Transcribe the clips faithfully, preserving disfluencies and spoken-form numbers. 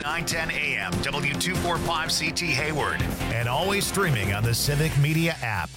nine ten A M, W two forty-five C T Hayward, and always streaming on the Civic Media app.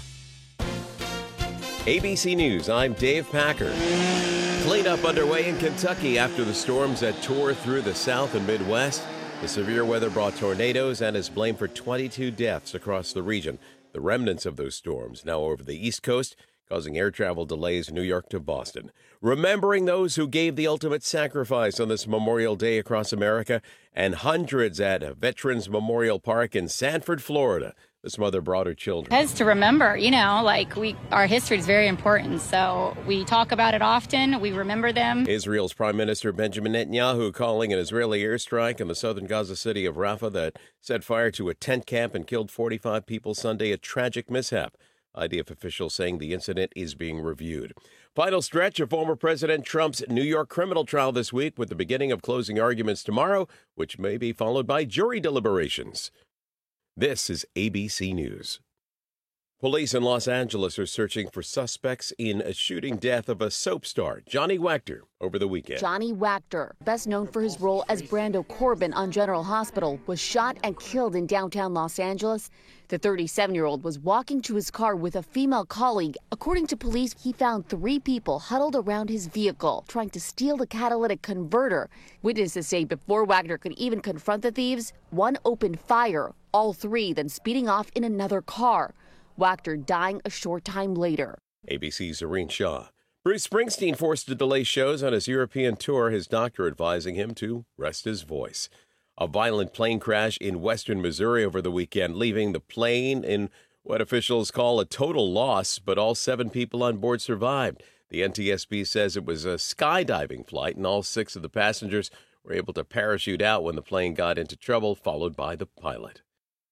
A B C News, I'm Dave Packer. Cleanup underway in Kentucky after the storms that tore through the South and Midwest. The severe weather brought tornadoes and is blamed for twenty-two deaths across the region. The remnants of those storms now over the East Coast, causing air travel delays New York to Boston. Remembering those who gave the ultimate sacrifice on this Memorial Day across America, and hundreds at Veterans Memorial Park in Sanford, Florida. This mother brought her children. Has to remember, you know, like we, our history is very important. So we talk about it often. We remember them. Israel's Prime Minister Benjamin Netanyahu calling an Israeli airstrike in the southern Gaza city of Rafah that set fire to a tent camp and killed forty-five people Sunday, a tragic mishap. I D F officials saying the incident is being reviewed. Final stretch of former President Trump's New York criminal trial this week, with the beginning of closing arguments tomorrow, which may be followed by jury deliberations. This is A B C News. Police in Los Angeles are searching for suspects in a shooting death of a soap star, Johnny Wachter, over the weekend. Johnny Wachter, best known for his role as Brando Corbin on General Hospital, was shot and killed in downtown Los Angeles. The thirty-seven-year-old was walking to his car with a female colleague. According to police, he found three people huddled around his vehicle, trying to steal the catalytic converter. Witnesses say before Wachter could even confront the thieves, one opened fire, all three then speeding off in another car. Wachter dying a short time later. A B C's Zareen Shah. Bruce Springsteen forced to delay shows on his European tour, his doctor advising him to rest his voice. A violent plane crash in western Missouri over the weekend, leaving the plane in what officials call a total loss, but all seven people on board survived. The N T S B says it was a skydiving flight, and all six of the passengers were able to parachute out when the plane got into trouble, followed by the pilot.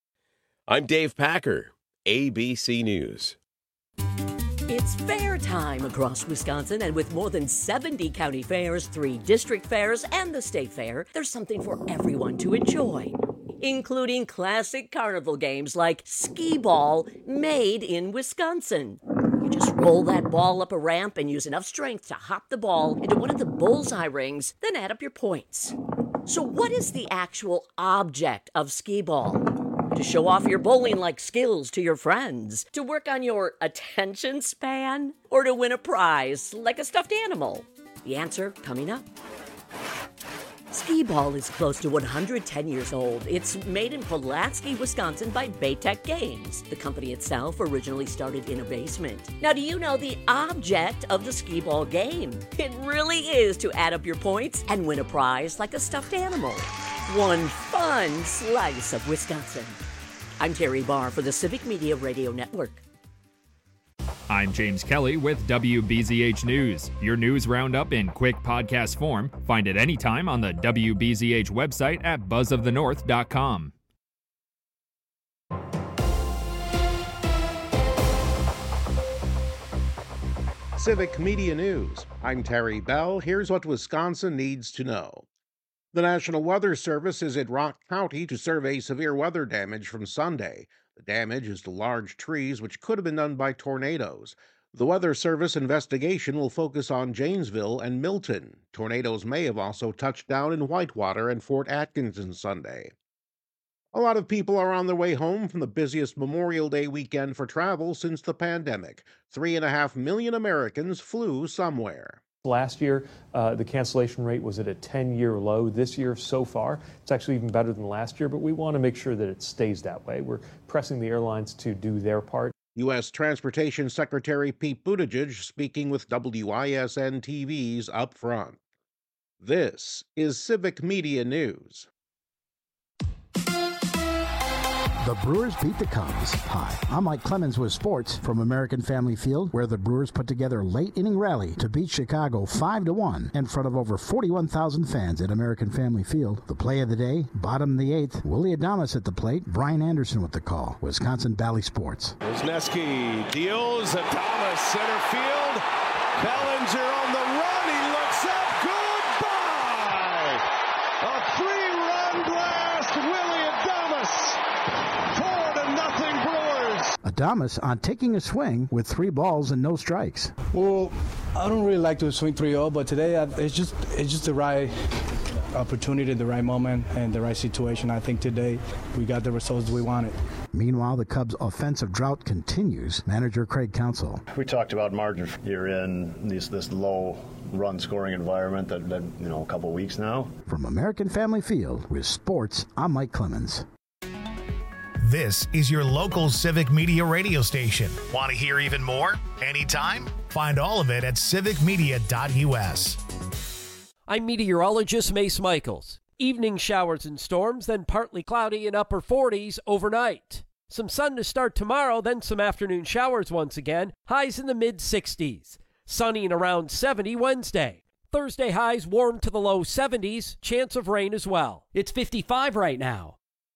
I'm Dave Packer, A B C News. It's fair time across Wisconsin, and with more than seventy county fairs, three district fairs, and the state fair, there's something for everyone to enjoy, including classic carnival games like skee ball, made in Wisconsin. You just roll that ball up a ramp and use enough strength to hop the ball into one of the bullseye rings, then add up your points. So what is the actual object of skee ball? To show off your bowling-like skills to your friends? To work on your attention span? Or to win a prize like a stuffed animal? The answer coming up. Skee ball is close to one hundred ten years old. It's made in Pulaski, Wisconsin by Baytech Games. The company itself originally started in a basement. Now, do you know the object of the skee ball game? It really is to add up your points and win a prize like a stuffed animal. One fun slice of Wisconsin. I'm Terry Barr for the Civic Media Radio Network. I'm James Kelly with W B Z H News. Your news roundup in quick podcast form. Find it anytime on the W B Z H website at buzz of the north dot com. Civic Media News. I'm Terry Bell. Here's what Wisconsin needs to know. The National Weather Service is at Rock County to survey severe weather damage from Sunday. The damage is to large trees, which could have been done by tornadoes. The Weather Service investigation will focus on Janesville and Milton. Tornadoes may have also touched down in Whitewater and Fort Atkinson Sunday. A lot of people are on their way home from the busiest Memorial Day weekend for travel since the pandemic. Three and a half million Americans flew somewhere. Last year, uh, the cancellation rate was at a ten-year low. This year, so far, it's actually even better than last year, but we want to make sure that it stays that way. We're pressing the airlines to do their part. U S Transportation Secretary Pete Buttigieg speaking with W I S N T V's Up Front. This is Civic Media News. The Brewers beat the Cubs. Hi, I'm Mike Clemens with sports from American Family Field, where the Brewers put together a late-inning rally to beat Chicago five to one in front of over forty-one thousand fans at American Family Field. The play of the day, bottom of the eighth, Willie Adames at the plate, Brian Anderson with the call. Wisconsin Valley Sports. Wisniewski deals, Adames center field. Bellinger on the run, he looks up, goodbye! A three-run blast, Willie Adames. Adames on taking a swing with three balls and no strikes. Well, I don't really like to swing three oh, but today I, it's just it's just the right opportunity, the right moment, and the right situation. I think today we got the results we wanted. Meanwhile, the Cubs' offensive drought continues. Manager Craig Counsell. We talked about margin. You're in this this low run scoring environment that, that you know a couple weeks now. From American Family Field with sports, I'm Mike Clemens. This is your local civic media radio station. Want to hear even more? Anytime? Find all of it at civic media dot U S. I'm meteorologist Mace Michaels. Evening showers and storms, then partly cloudy in upper forties overnight. Some sun to start tomorrow, then some afternoon showers once again. Highs in the mid sixties. Sunny and around seventy Wednesday. Thursday highs warm to the low seventies. Chance of rain as well. It's fifty-five right now.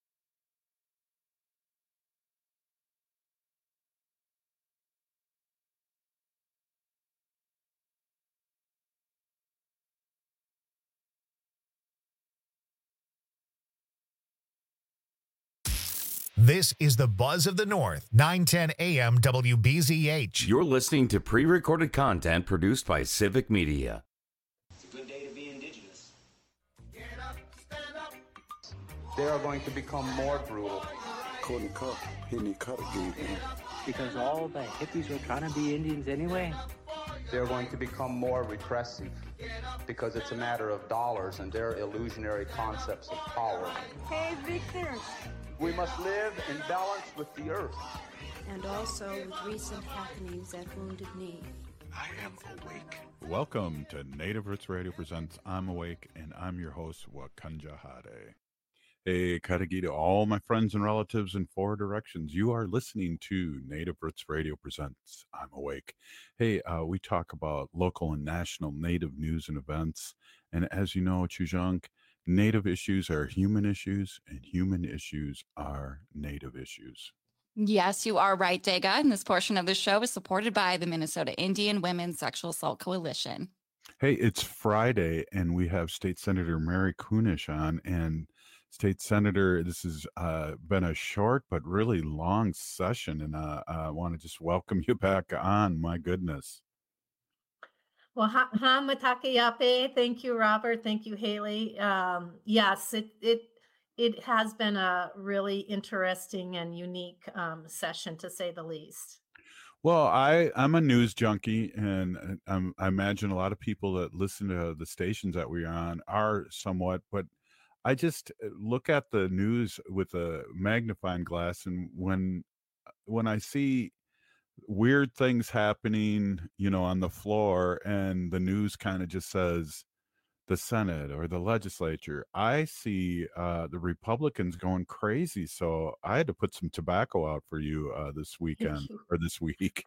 This is the Buzz of the North, nine ten A M W B Z H. You're listening to pre-recorded content produced by Civic Media. It's a good day to be indigenous. Get up, stand up. They are going to become more brutal. Couldn't cut, he didn't cut again. Because all the hippies were trying to be Indians anyway. They're going to become more repressive because it's a matter of dollars and their illusionary concepts of power. Hey, Victor. We must live in balance with the earth. And also with recent happenings at Wounded Knee. I am awake. Welcome to Native Roots Radio Presents I'm Awake, and I'm your host, Wakanja Hade. Hey, Karagi to all my friends and relatives in four directions. You are listening to Native Roots Radio Presents I'm Awake. Hey, uh, we talk about local and national Native news and events. And as you know, Chujunk, Native issues are human issues, and human issues are Native issues. Yes, you are right, Dega. And this portion of the show is supported by the Minnesota Indian Women's Sexual Assault Coalition. Hey, it's Friday, and we have State Senator Mary Kunesh on. And State Senator, this has uh, been a short but really long session, and uh, I want to just welcome you back on. My goodness. Well, ha, ha matakayape. Thank you, Robert. Thank you, Haley. Um, yes, it it it has been a really interesting and unique um, session, to say the least. Well, I I'm a news junkie, and um, I imagine a lot of people that listen to the stations that we're on are somewhat, but I just look at the news with a magnifying glass, and when when I see weird things happening, you know, on the floor, and the news kind of just says the Senate or the legislature, I see uh, the Republicans going crazy. So I had to put some tobacco out for you uh, this weekend or this week.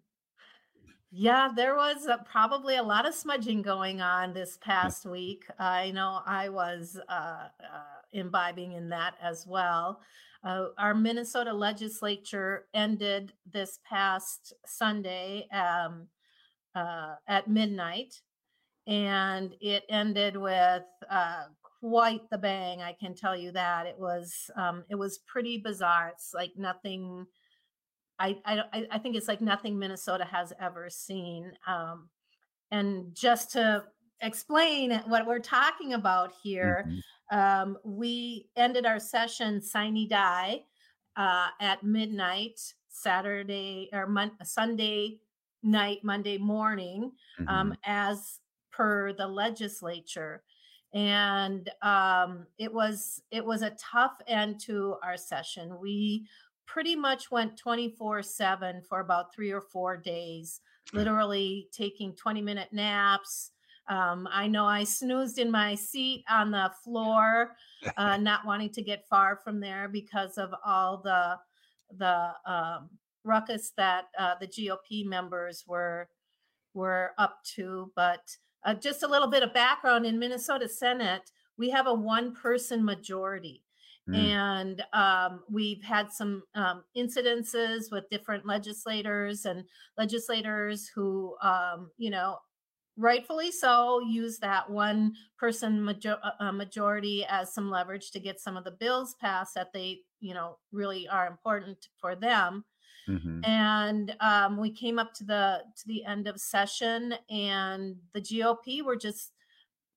Yeah, there was uh, probably a lot of smudging going on this past week. I know I was uh, uh, imbibing in that as well. Uh, our Minnesota legislature ended this past Sunday um, uh, at midnight, and it ended with uh, quite the bang. I can tell you that it was um, it was pretty bizarre. It's like nothing. I, I I think it's like nothing Minnesota has ever seen. Um, and just to explain what we're talking about here, mm-hmm. um, we ended our session sine die uh, at midnight Saturday or Mon- Sunday night, Monday morning, mm-hmm. um, as per the legislature. And um, it was it was a tough end to our session. We pretty much went twenty-four seven for about three or four days, literally taking twenty minute naps. Um, I know I snoozed in my seat on the floor, uh, not wanting to get far from there because of all the the um, ruckus that uh, the G O P members were were up to. But uh, just a little bit of background: in Minnesota Senate, we have a one person majority. Mm. And um, we've had some um, incidences with different legislators and legislators who, um, you know, rightfully so, use that one person major- uh, majority as some leverage to get some of the bills passed that they, you know, really are important for them. Mm-hmm. And um, we came up to the to the end of session, and the G O P were just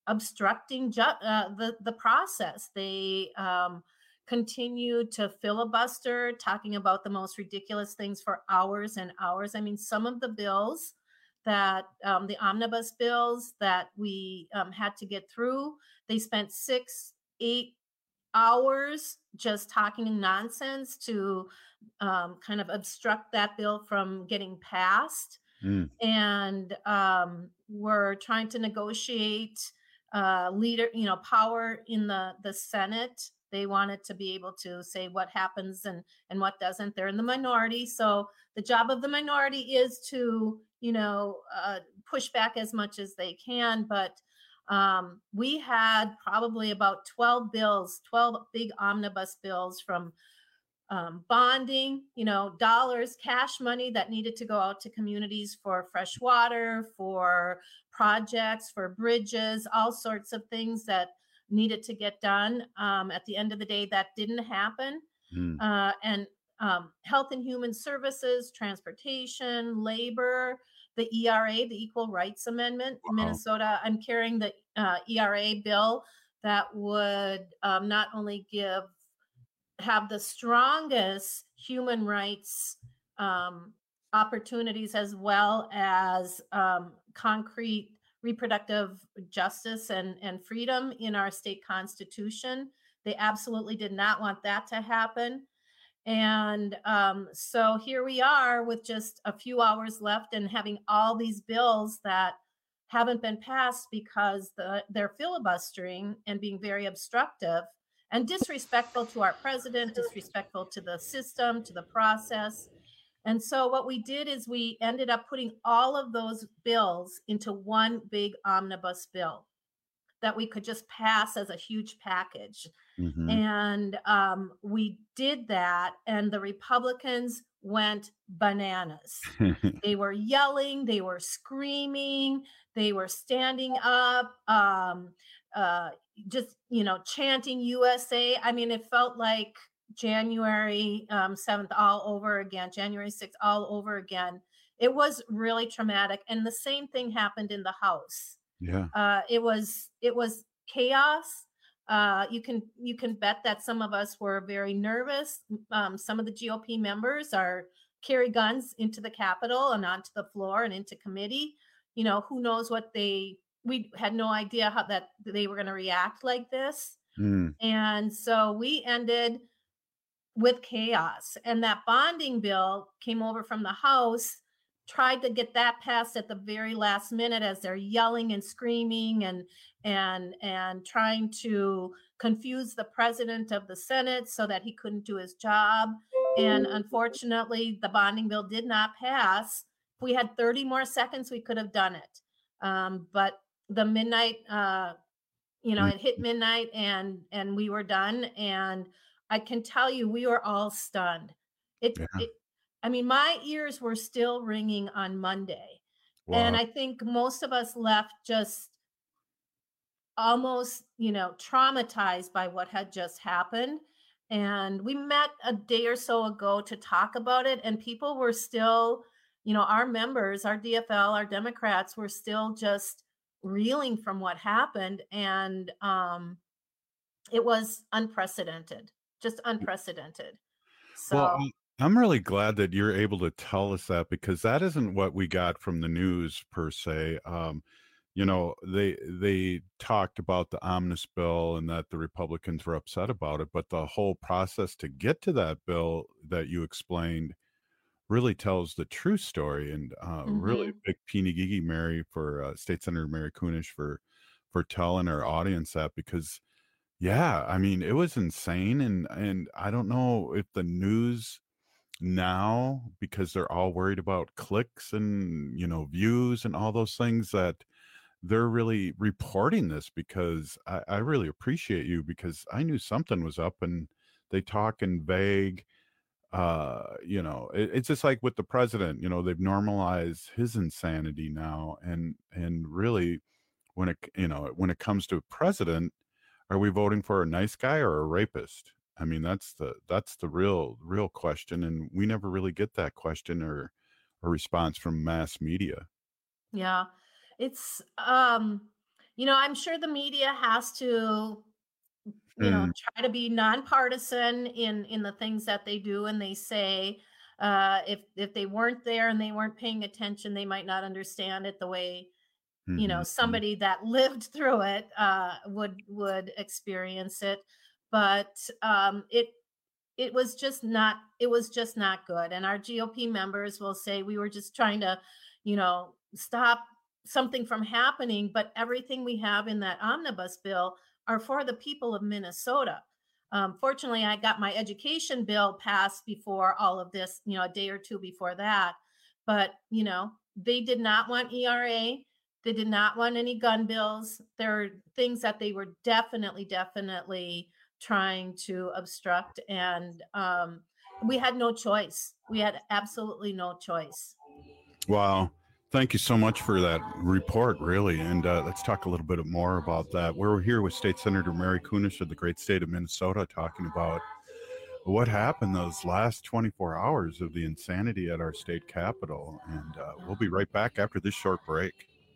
obstructing ju- uh, the the process. They um, continue to filibuster, talking about the most ridiculous things for hours and hours. I mean, some of the bills that um, the omnibus bills that we um, had to get through, they spent six, eight hours just talking nonsense to um, kind of obstruct that bill from getting passed. Mm. And um, we're trying to negotiate uh, leader, you know, power in the the Senate. They wanted to be able to say what happens and and what doesn't. They're in the minority, so the job of the minority is to, you know, uh, push back as much as they can. But um, we had probably about twelve bills, twelve big omnibus bills from um, bonding, you know, dollars, cash money that needed to go out to communities for fresh water, for projects, for bridges, all sorts of things that needed to get done. Um, at the end of the day, that didn't happen. Mm. Uh, and um, health and human services, transportation, labor, the E R A, the Equal Rights Amendment, Wow. Minnesota. I'm carrying the uh, E R A bill that would um, not only give have the strongest human rights um, opportunities, as well as um, concrete reproductive justice and, and freedom in our state constitution. They absolutely did not want that to happen. And um, so here we are with just a few hours left and having all these bills that haven't been passed because the, they're filibustering and being very obstructive and disrespectful to our president, disrespectful to the system, to the process. And so what we did is we ended up putting all of those bills into one big omnibus bill that we could just pass as a huge package. Mm-hmm. And um, we did that, and the Republicans went bananas. They were yelling, they were screaming, they were standing up, um, uh, just, you know, chanting U S A. I mean, it felt like January um, seventh all over again, January sixth all over again. It was really traumatic. And the same thing happened in the House. Yeah. Uh, it was it was chaos. Uh, you can you can bet that some of us were very nervous. Um, some of the G O P members are carry guns into the Capitol and onto the floor and into committee. You know, who knows what they, we had no idea how that they were going to react like this. Mm. And so we ended with chaos. And that bonding bill came over from the House, tried to get that passed at the very last minute as they're yelling and screaming and and and trying to confuse the president of the Senate so that he couldn't do his job. And unfortunately, the bonding bill did not pass. If we had thirty more seconds, we could have done it. Um, but the midnight, uh, you know, it hit midnight and and we were done. And I can tell you, we were all stunned. It, Yeah. it I mean, my ears were still ringing on Monday. Wow. And I think most of us left just almost, you know, traumatized by what had just happened. And we met a day or so ago to talk about it. And people were still, you know, our members, our D F L, our Democrats were still just reeling from what happened. And um, it was unprecedented, just unprecedented. So. Well, I'm- I'm really glad that you're able to tell us that, because that isn't what we got from the news per se. Um, you know, they they talked about the omnibus bill and that the Republicans were upset about it, but the whole process to get to that bill that you explained really tells the true story. And uh, really Mhm. big Peeny Gigi Mary for uh, State Senator Mary Kunish for for telling our audience that, because yeah, I mean, it was insane. And and I don't know if the news now, because they're all worried about clicks and, you know, views and all those things, that they're really reporting this, because I, I really appreciate you, because I knew something was up and they talk in vague, uh, you know, it, it's just like with the president, you know, they've normalized his insanity now. And, and really when it, you know, when it comes to president, are we voting for a nice guy or a rapist? I mean, that's the that's the real real question, and we never really get that question or a response from mass media. Yeah, it's um, you know, I'm sure the media has to, you know, Mm. try to be nonpartisan in in the things that they do and they say. Uh, if if they weren't there and they weren't paying attention, they might not understand it the way, you know, Mhm. somebody that lived through it uh, would would experience it. But um, it it was just not it was just not good. And our G O P members will say we were just trying to, you know, stop something from happening. But everything we have in that omnibus bill are for the people of Minnesota. Um, fortunately, I got my education bill passed before all of this, you know, a day or two before that. But, you know, they did not want E R A. They did not want any gun bills. There are things that they were definitely, definitely trying to obstruct. And um, we had no choice. We had absolutely no choice. Wow. Thank you so much for that report, really. And uh, let's talk a little bit more about that. We're here with State Senator Mary Kunesh of the great state of Minnesota, talking about what happened those last twenty-four hours of the insanity at our state capitol. And uh, we'll be right back after this short break.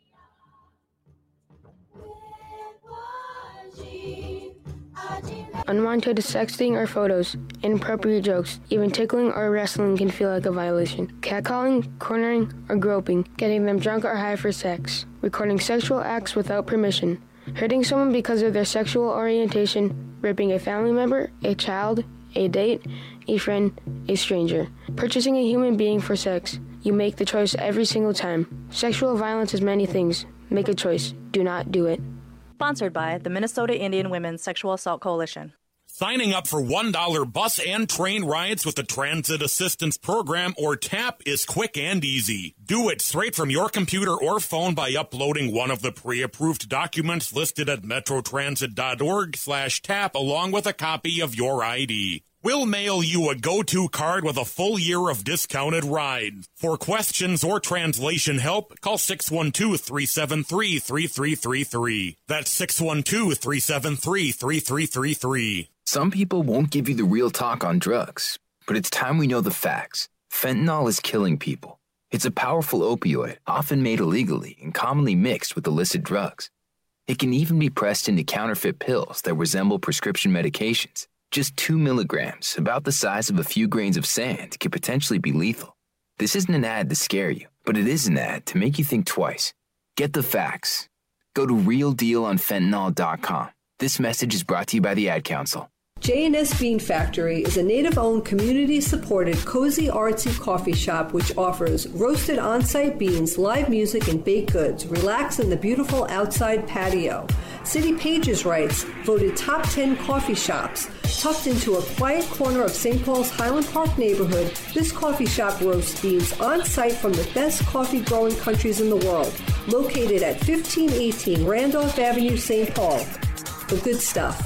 Unwanted sexting or photos, inappropriate jokes, even tickling or wrestling can feel like a violation. Catcalling, cornering, or groping, getting them drunk or high for sex, recording sexual acts without permission, hurting someone because of their sexual orientation, raping a family member, a child, a date, a friend, a stranger, purchasing a human being for sex. You make the choice every single time. Sexual violence is many things. Make a choice. Do not do it. Sponsored by the Minnesota Indian Women's Sexual Assault Coalition. Signing up for one dollar bus and train rides with the Transit Assistance Program, or TAP, is quick and easy. Do it straight from your computer or phone by uploading one of the pre-approved documents listed at metrotransit.org slash tap along with a copy of your I D. We'll mail you a go-to card with a full year of discounted rides. For questions or translation help, call six one two, three seven three, three three three three. That's six one two, three seven three, three three three three. Some people won't give you the real talk on drugs, but it's time we know the facts. Fentanyl is killing people. It's a powerful opioid, often made illegally and commonly mixed with illicit drugs. It can even be pressed into counterfeit pills that resemble prescription medications. Just two milligrams, about the size of a few grains of sand, could potentially be lethal. This isn't an ad to scare you, but it is an ad to make you think twice. Get the facts. Go to real deal on fentanyl dot com. This message is brought to you by the Ad Council. J and S Bean Factory is a native-owned, community-supported, cozy, artsy coffee shop which offers roasted on-site beans, live music, and baked goods. Relax in the beautiful outside patio. City Pages writes, voted top ten coffee shops. Tucked into a quiet corner of Saint Paul's Highland Park neighborhood, this coffee shop roasts beans on-site from the best coffee-growing countries in the world. Located at fifteen eighteen Randolph Avenue, Saint Paul. The good stuff.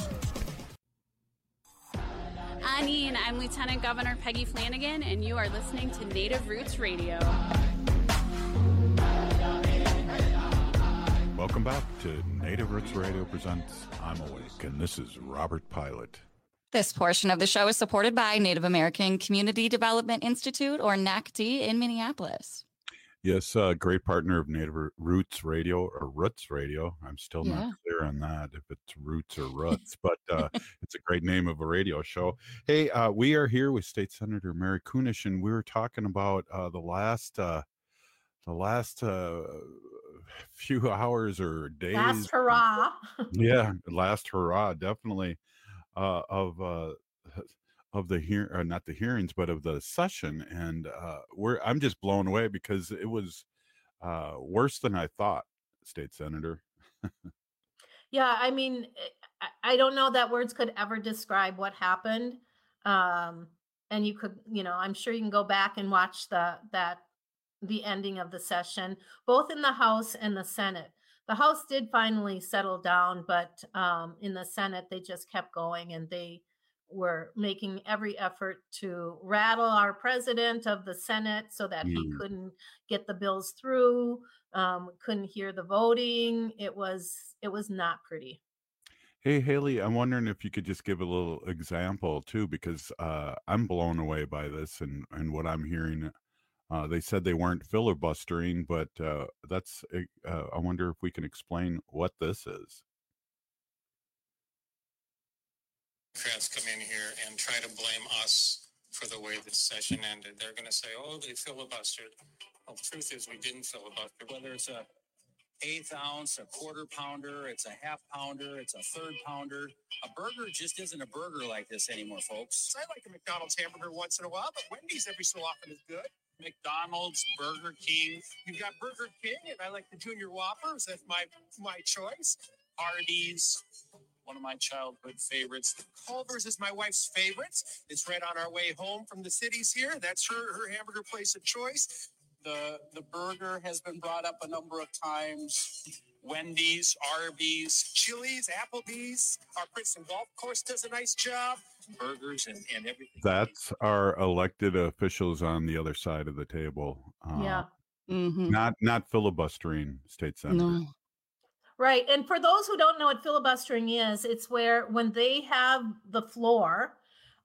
Anine, I'm Lieutenant Governor Peggy Flanagan, and you are listening to Native Roots Radio. Welcome back to Native Roots Radio presents I'm Awake, and this is Robert Pilot. This portion of the show is supported by Native American Community Development Institute, or N A C D, in Minneapolis. Yes, uh, great partner of Native Roots Radio, or Roots Radio. I'm still Yeah. not clear on that, if it's Roots or Roots, but uh, it's a great name of a radio show. Hey, uh, we are here with State Senator Mary Kunesh, and we were talking about uh, the last, uh, the last uh, few hours or days. Last hurrah. Yeah, last hurrah, definitely, uh, of uh, of the hear uh, not the hearings, but of the session, and uh, we're I'm just blown away because it was uh, worse than I thought, State Senator. Yeah, I mean, I- I don't know that words could ever describe what happened. Um, and you could, you know, I'm sure you can go back and watch the that the ending of the session, both in the House and the Senate. The House did finally settle down, but um, in the Senate, they just kept going, and they were making every effort to rattle our president of the Senate so that he Mm. couldn't get the bills through, um, couldn't hear the voting. It was it was not pretty. Hey, Haley, I'm wondering if you could just give a little example too, because uh, I'm blown away by this and, and what I'm hearing Uh, they said they weren't filibustering, but uh, that's. Uh, I wonder if we can explain what this is. Democrats come in here and try to blame us for the way this session ended. They're going to say, "Oh, they filibustered." Well, the truth is, we didn't filibuster. Whether it's a eighth ounce, a quarter pounder, it's a half pounder, it's a third pounder. A burger just isn't a burger like this anymore, folks. I like a McDonald's hamburger once in a while, but Wendy's every so often is good. McDonald's, Burger King. You've got Burger King, and I like the Junior Whoppers. That's my my choice. Hardee's, one of my childhood favorites. Culver's is my wife's favorite. It's right on our way home from the cities here. That's her her hamburger place of choice. The the burger has been brought up a number of times. Wendy's, Arby's, Chili's, Applebee's. Our Princeton Golf Course does a nice job. Burgers and, and everything. That's our elected officials on the other side of the table. Uh, Yeah. Mm-hmm. Not not filibustering state senators. No. Right. And for those who don't know what filibustering is, it's where when they have the floor,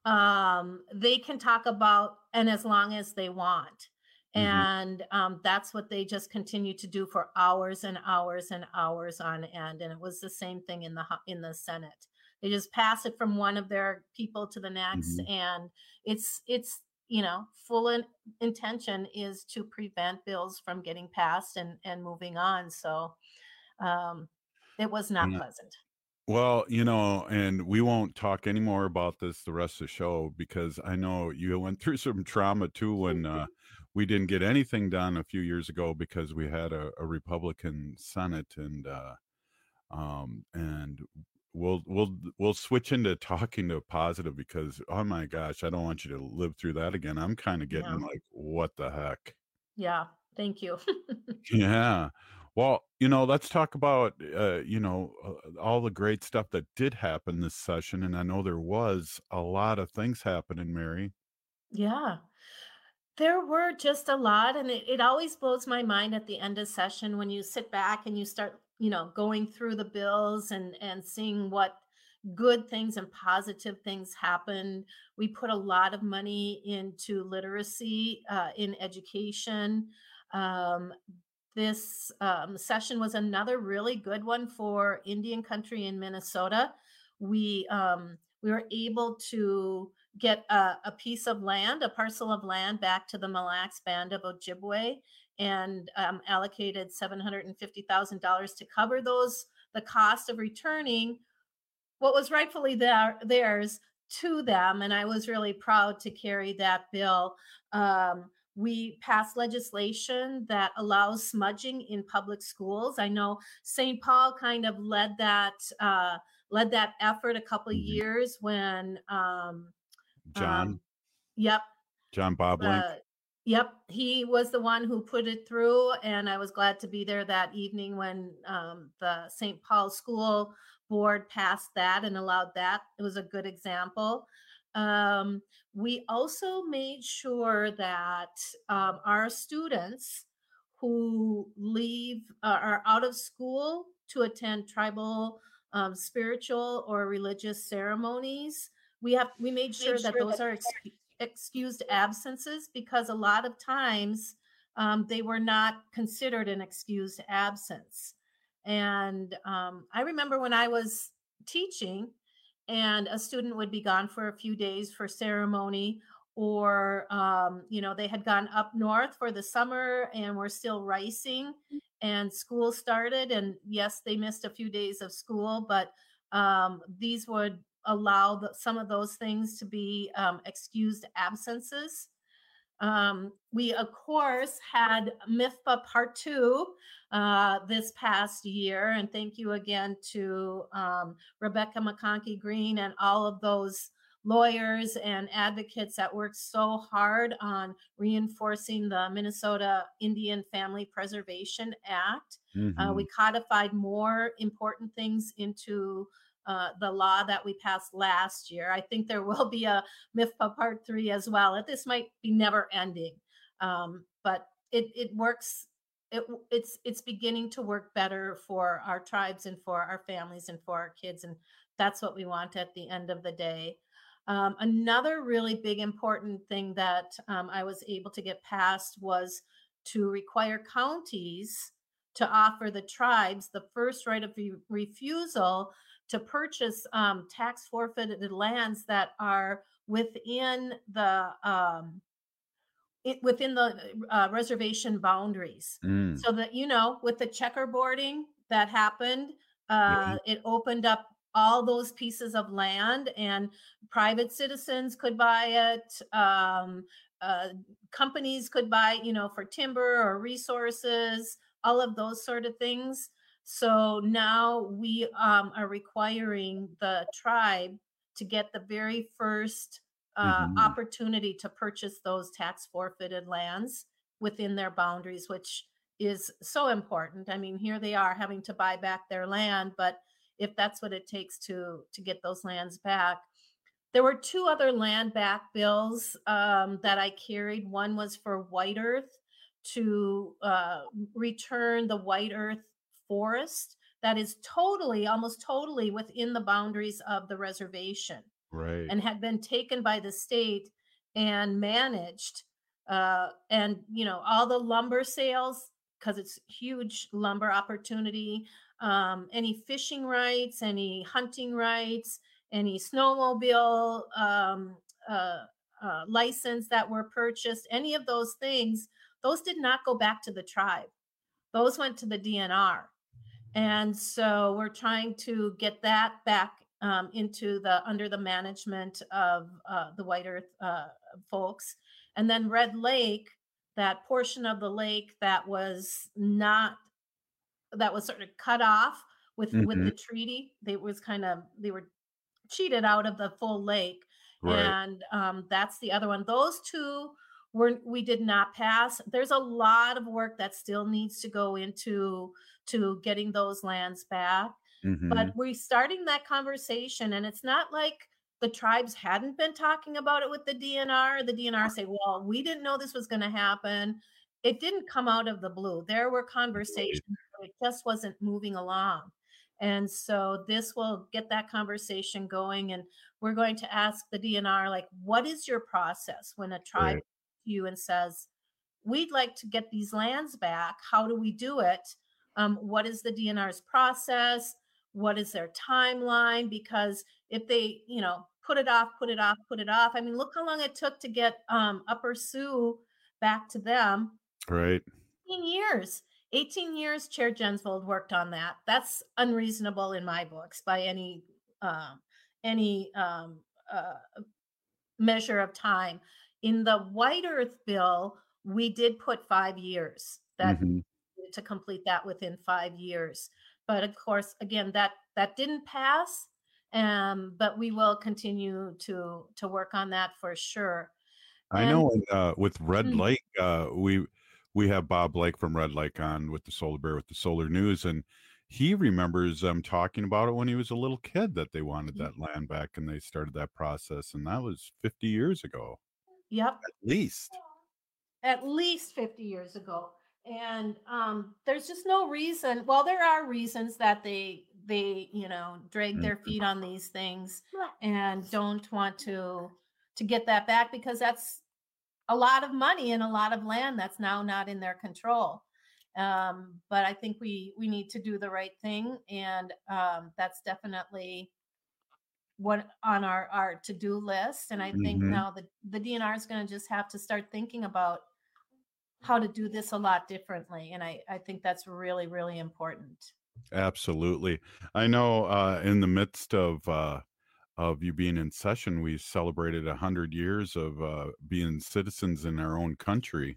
um, they can talk about and as long as they want. Mhm. And um, that's what they just continue to do for hours and hours and hours on end. And it was the same thing in the hu- in the Senate. They just pass it from one of their people to the next, Mhm. and it's it's you know full in, intention is to prevent bills from getting passed and and moving on. So um, it was not And, uh, pleasant. Well, you know, and we won't talk anymore about this the rest of the show because I know you went through some trauma too when uh, we didn't get anything done a few years ago because we had a, a Republican Senate, and uh, um, and we'll we'll we'll switch into talking to positive because oh my gosh, I don't want you to live through that again. I'm kind of getting Yeah. like, what the heck? Yeah. Thank you. Yeah. Well, you know, let's talk about, uh, you know, uh, all the great stuff that did happen this session. And I know there was a lot of things happening, Mary. Yeah. There were just a lot, and it, it always blows my mind at the end of session when you sit back and you start, you know, going through the bills and and seeing what good things and positive things happened. We put a lot of money into literacy uh, in education. Um, this um, session was another really good one for Indian country in Minnesota. We um, we were able to get a, a piece of land, a parcel of land back to the Mille Lacs Band of Ojibwe, and um, allocated seven hundred fifty thousand dollars to cover those, the cost of returning what was rightfully their, theirs to them. And I was really proud to carry that bill. Um, we passed legislation that allows smudging in public schools. I know Saint Paul kind of led that uh, led that effort a couple of years when um, John, um, yep. John Boblink. Uh, yep. He was the one who put it through. And I was glad to be there that evening when um, the Saint Paul School Board passed that and allowed that. It was a good example. Um, we also made sure that um, our students who leave uh, are out of school to attend tribal, um, spiritual, or religious ceremonies. We have we made sure that those are ex- excused absences because a lot of times um, they were not considered an excused absence. And um, I remember when I was teaching and a student would be gone for a few days for ceremony, or, um, you know, they had gone up north for the summer and were still ricing and school started. And yes, they missed a few days of school, but um, these would allow the, some of those things to be um, excused absences. Um, we, of course, had M I F P A Part Two uh, this past year, and thank you again to um, Rebecca McConkey Green and all of those lawyers and advocates that worked so hard on reinforcing the Minnesota Indian Family Preservation Act. Mm-hmm. Uh, we codified more important things into Uh, the law that we passed last year. I think there will be a M I F P A Part Three as well. This might be never ending, um, but it it works. It it's it's beginning to work better for our tribes and for our families and for our kids, and that's what we want at the end of the day. Um, another really big important thing that um, I was able to get passed was to require counties to offer the tribes the first right of re- refusal to purchase um, tax forfeited lands that are within the um, it, within the uh, reservation boundaries. Mm. So that, you know, with the checkerboarding that happened, uh, Yeah. it opened up all those pieces of land, and private citizens could buy it. Um, uh, companies could buy, you know, for timber or resources, all of those sort of things. So now we um, are requiring the tribe to get the very first uh, Mhm. opportunity to purchase those tax forfeited lands within their boundaries, which is so important. I mean, here they are having to buy back their land, but if that's what it takes to to get those lands back. There were two other land back bills um, that I carried. One was for White Earth, to uh, return the White Earth forest that is totally, almost totally within the boundaries of the reservation, Right. and had been taken by the state and managed. Uh, and, you know, all the lumber sales, because it's huge lumber opportunity, um, any fishing rights, any hunting rights, any snowmobile um, uh, uh, license that were purchased, any of those things, those did not go back to the tribe. Those went to the D N R. And so we're trying to get that back um, into the under the management of uh, the White Earth uh, folks. And then Red Lake, that portion of the lake that was not, that was sort of cut off with with Mhm. the treaty. They was kind of, they were cheated out of the full lake. Right. And um, that's the other one. Those two were, we did not pass. There's a lot of work that still needs to go into to getting those lands back. Mhm. But we're starting that conversation, and it's not like the tribes hadn't been talking about it with the D N R. The D N R say, well, we didn't know this was going to happen. It didn't come out of the blue. There were conversations, but it just wasn't moving along. And so this will get that conversation going. And we're going to ask the D N R, like, what is your process when a tribe Right. comes to you and says, we'd like to get these lands back. How do we do it? Um, what is the D N R's process? What is their timeline? Because if they, you know, put it off, put it off, put it off. I mean, look how long it took to get um, Upper Sioux back to them. Right. eighteen years. eighteen years Chair Jensvold worked on that. That's unreasonable in my books by any um, any um, uh, measure of time. In the White Earth bill, we did put five years that Mhm. to complete that within five years. But of course, again, that that didn't pass. Um, but we will continue to to work on that for sure. I And know uh, with Red Mm. Lake, uh, we we have Bob Lake from Red Lake on with the Solar Bear with the Solar News, and he remembers them talking about it when he was a little kid that they wanted that land back, and they started that process, and that was fifty years ago Yep. at least. At least fifty years ago. And um, there's just no reason. Well, there are reasons that they they you know drag their Mhm. feet on these things and don't want to to get that back, because that's a lot of money and a lot of land that's now not in their control. Um, but I think we we need to do the right thing, and um, that's definitely what on our our to-do list. And I think Mhm. now the the D N R is going to just have to start thinking about how to do this a lot differently. And I, I think that's really, really important. Absolutely. I know uh, in the midst of uh, of you being in session, we celebrated a hundred years of uh, being citizens in our own country.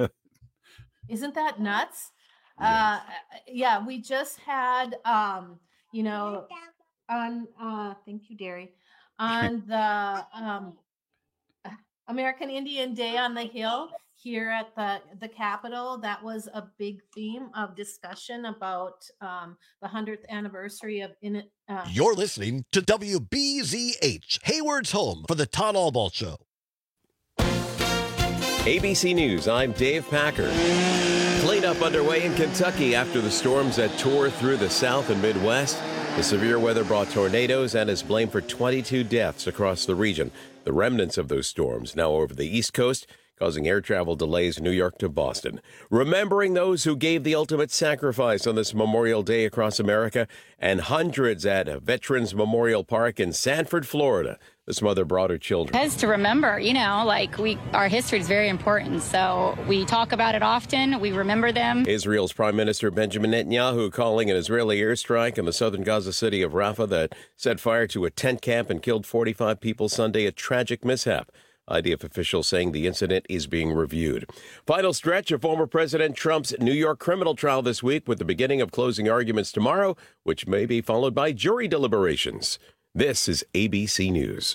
Isn't that nuts? Yes. Uh, yeah, we just had, um, you know, on, uh, thank you, Derry, on the um, American Indian Day on the Hill here at the, the Capitol. That was a big theme of discussion about um, the hundredth anniversary of in uh, You're listening to W B Z H, Hayward's home for the Todd Albaugh Show. A B C News, I'm Dave Packer. Cleanup underway in Kentucky after the storms that tore through the South and Midwest. The severe weather brought tornadoes and is blamed for twenty-two deaths across the region. The remnants of those storms now over the East Coast, causing air travel delays New York to Boston. Remembering those who gave the ultimate sacrifice on this Memorial Day across America, and hundreds at Veterans Memorial Park in Sanford, Florida. This mother brought her children. Because to remember, you know, like we, our history is very important. So we talk about it often. We remember them. Israel's Prime Minister Benjamin Netanyahu calling an Israeli airstrike in the southern Gaza city of Rafah that set fire to a tent camp and killed forty-five people Sunday, a tragic mishap. I D F officials saying the incident is being reviewed. Final stretch of former President Trump's New York criminal trial this week, with the beginning of closing arguments tomorrow, which may be followed by jury deliberations. This is A B C News.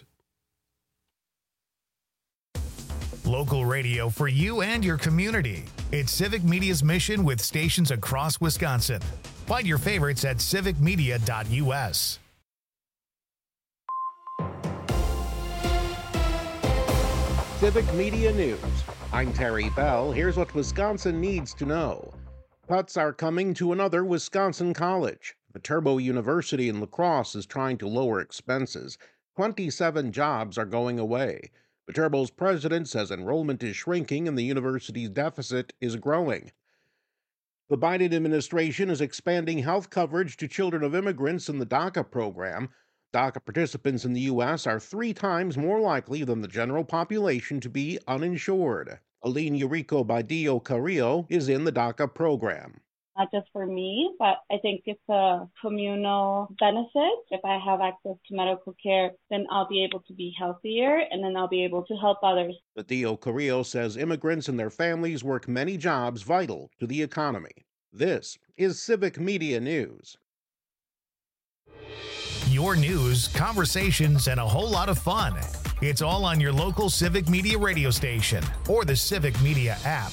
Local radio for you and your community. It's Civic Media's mission with stations across Wisconsin. Find your favorites at civic media dot U S. Civic Media News. I'm Terry Bell. Here's what Wisconsin needs to know. Cuts are coming to another Wisconsin college. Viterbo University in La Crosse is trying to lower expenses. twenty-seven jobs are going away. Viterbo's president says enrollment is shrinking and the university's deficit is growing. The Biden administration is expanding health coverage to children of immigrants in the DACA program. DACA participants in the U S are three times more likely than the general population to be uninsured. Aline Eurico Badillo Carrillo is in the DACA program. Not just for me, but I think it's a communal benefit. If I have access to medical care, then I'll be able to be healthier, and then I'll be able to help others. Badillo Carrillo says immigrants and their families work many jobs vital to the economy. This is Civic Media News. Your news, conversations, and a whole lot of fun. It's all on your local Civic Media radio station or the Civic Media app.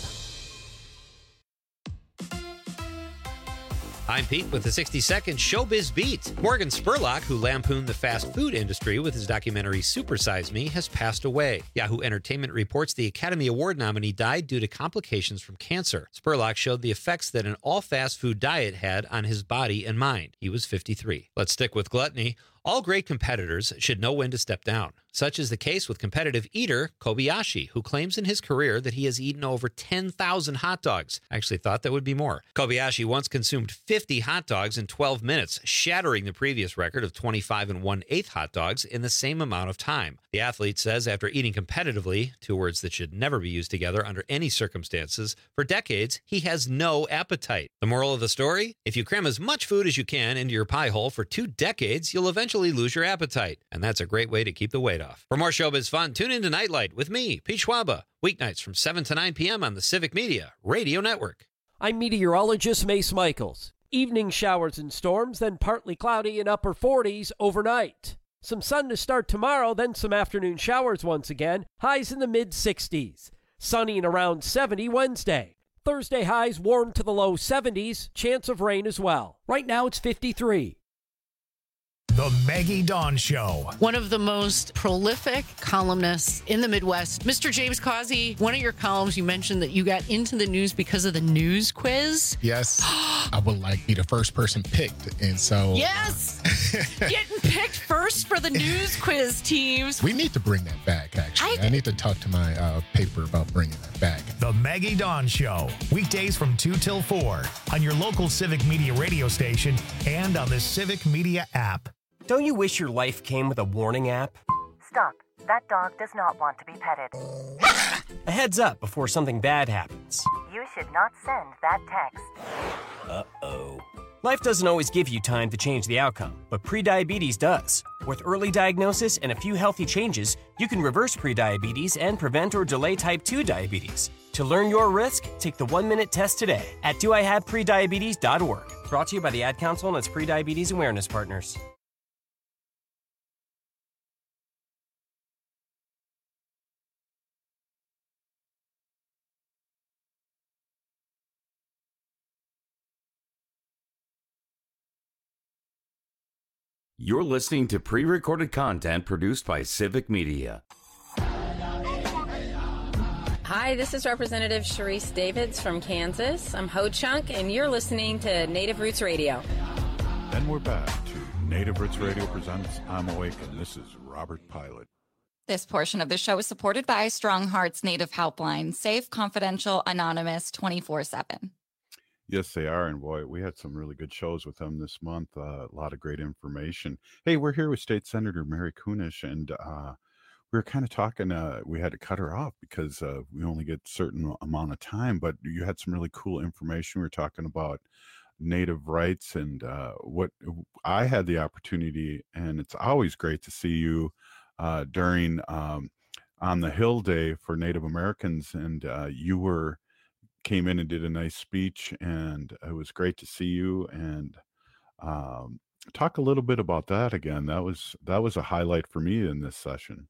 I'm Pete with the sixty second Showbiz Beat. Morgan Spurlock, who lampooned the fast food industry with his documentary Supersize Me, has passed away. Yahoo Entertainment reports the Academy Award nominee died due to complications from cancer. Spurlock showed the effects that an all-fast food diet had on his body and mind. He was fifty-three. Let's stick with gluttony. All great competitors should know when to step down. Such is the case with competitive eater Kobayashi, who claims in his career that he has eaten over ten thousand hot dogs. I actually thought that would be more. Kobayashi once consumed fifty hot dogs in twelve minutes, shattering the previous record of twenty-five and one-eighth hot dogs in the same amount of time. The athlete says after eating competitively, two words that should never be used together under any circumstances, for decades, he has no appetite. The moral of the story? If you cram as much food as you can into your pie hole for two decades, you'll eventually lose your appetite. And that's a great way to keep the weight off. For more showbiz fun, tune in to Nightlight with me, Pete Schwaba, weeknights from seven to nine p.m. on the Civic Media Radio Network. I'm meteorologist Mace Michaels. Evening showers and storms, then partly cloudy in upper forties overnight. Some sun to start tomorrow, then some afternoon showers once again. Highs in the mid sixties. Sunny and around seventy Wednesday. Thursday highs warm to the low seventies. Chance of rain as well. Right now it's fifty-three. The Maggie Dawn Show. One of the most prolific columnists in the Midwest. Mister James Causey, one of your columns, you mentioned that you got into the news because of the news quiz. Yes. I would like be the first person picked. And so. Yes. Getting picked first for the news quiz teams. We need to bring that back, actually. I, I need to talk to my uh, paper about bringing that back. The Maggie Dawn Show. Weekdays from two till four on your local Civic Media radio station and on the Civic Media app. Don't you wish your life came with a warning app? Stop. That dog does not want to be petted. A heads up before something bad happens. You should not send that text. Uh-oh. Life doesn't always give you time to change the outcome, but prediabetes does. With early diagnosis and a few healthy changes, you can reverse prediabetes and prevent or delay type two diabetes. To learn your risk, take the one-minute test today at do I have prediabetes dot org. Brought to you by the Ad Council and its Prediabetes Awareness Partners. You're listening to pre-recorded content produced by Civic Media. Hi, this is Representative Sharice Davids from Kansas. I'm Ho Chunk, and you're listening to Native Roots Radio. Then we're back to Native Roots Radio presents I'm Awake, and this is Robert Pilot. This portion of the show is supported by Strong Hearts Native Helpline, safe, confidential, anonymous, twenty-four seven. Yes, they are. And boy, we had some really good shows with them this month. Uh, a lot of great information. Hey, we're here with State Senator Mary Kunesh, and uh, we were kind of talking. Uh, we had to cut her off because uh, we only get a certain amount of time, but you had some really cool information. We were talking about Native rights and uh, what I had the opportunity, and it's always great to see you uh, during um, on the Hill Day for Native Americans, and uh, you were came in and did a nice speech, and it was great to see you. And um, talk a little bit about that again. That was that was a highlight for me in this session.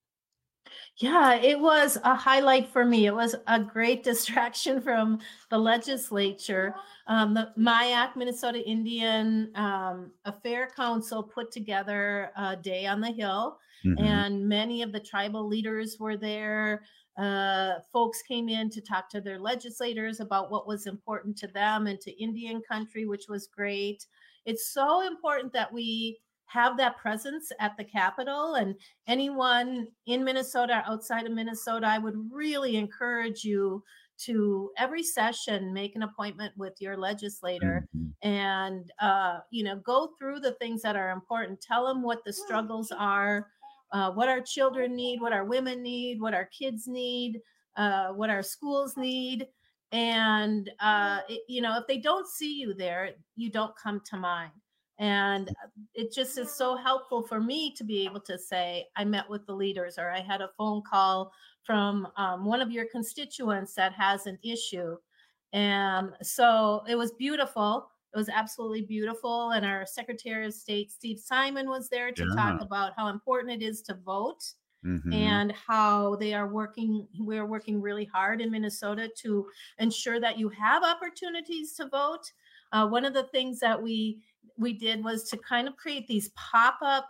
Yeah, it was a highlight for me. It was a great distraction from the legislature. Um, the M I A C, Minnesota Indian um, Affair Council, put together a day on the Hill, mm-hmm. and many of the tribal leaders were there. Uh, folks came in to talk to their legislators about what was important to them and to Indian country, which was great. It's so important that we have that presence at the Capitol, and anyone in Minnesota, outside of Minnesota, I would really encourage you to every session make an appointment with your legislator, mm-hmm. and uh, you know, go through the things that are important. Tell them what the struggles are, uh, what our children need, what our women need, what our kids need, uh, what our schools need. And uh, it, you know, if they don't see you there, you don't come to mind. And it just is so helpful for me to be able to say, I met with the leaders, or I had a phone call from um, one of your constituents that has an issue. And so it was beautiful. It was absolutely beautiful. And our Secretary of State, Steve Simon, was there to yeah. talk about how important it is to vote, mm-hmm. and how they are working. We're working really hard in Minnesota to ensure that you have opportunities to vote. Uh, one of the things that we we did was to kind of create these pop-up